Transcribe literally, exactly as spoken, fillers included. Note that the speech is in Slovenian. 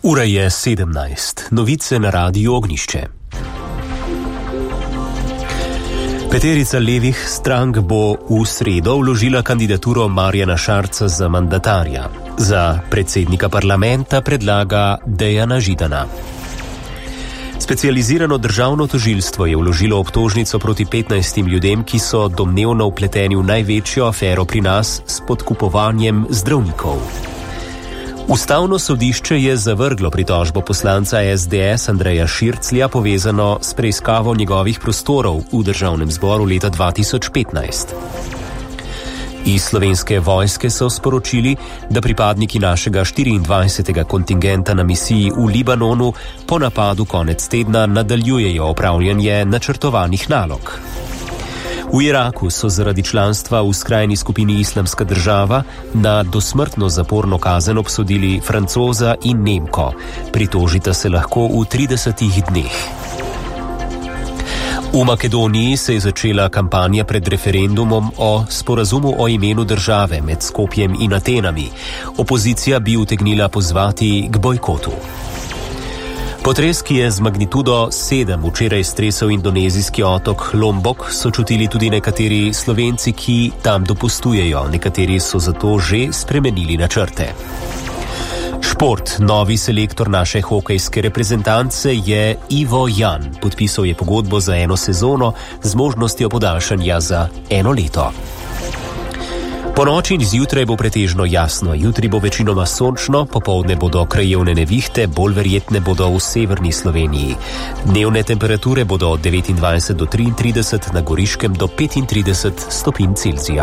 Ura je sedemnajst. Novice na Radiu Ognjišče. Peterica levih strank bo v sredo vložila kandidaturo Marjana Šarca za mandatarja. Za predsednika parlamenta predlaga Dejana Židana. Specializirano državno tožilstvo je vložilo obtožnico proti petnajstim ljudem, ki so domnevno vpleteni v največjo afero pri nas s podkupovanjem zdravnikov. Ustavno sodišče je zavrglo pritožbo poslanca es de es Andreja Širclja povezano s preiskavo njegovih prostorov v državnem zboru leta dva tisoč petnajst. Iz slovenske vojske so sporočili, da pripadniki našega štiriindvajsetega kontingenta na misiji v Libanonu po napadu konec tedna nadaljujejo opravljanje načrtovanih nalog. V Iraku so zaradi članstva v skrajni skupini Islamska država na dosmrtno zaporno kazen obsodili Francoza in Nemko. Pritožita se lahko v tridesetih dneh. V Makedoniji se je začela kampanja pred referendumom o sporazumu o imenu države med Skopjem in Atenami. Opozicija bi utegnila pozvati k bojkotu. Potres, ki je z magnitudo sedem včeraj stresel indonezijski otok Lombok, so čutili tudi nekateri Slovenci, ki tam dopustujejo. Nekateri so zato že spremenili načrte. Šport. Novi selektor naše hokejske reprezentance je Ivo Jan. Podpisal je pogodbo za eno sezono z možnostjo podaljšanja za eno leto. Po noči in zjutraj bo pretežno jasno, jutri bo večinoma sončno, popoldne bodo krajevne nevihte, bolj verjetne bodo v severni Sloveniji. Dnevne temperature bodo od devetindvajset do triintrideset, na Goriškem do petintrideset stopinj Celzija.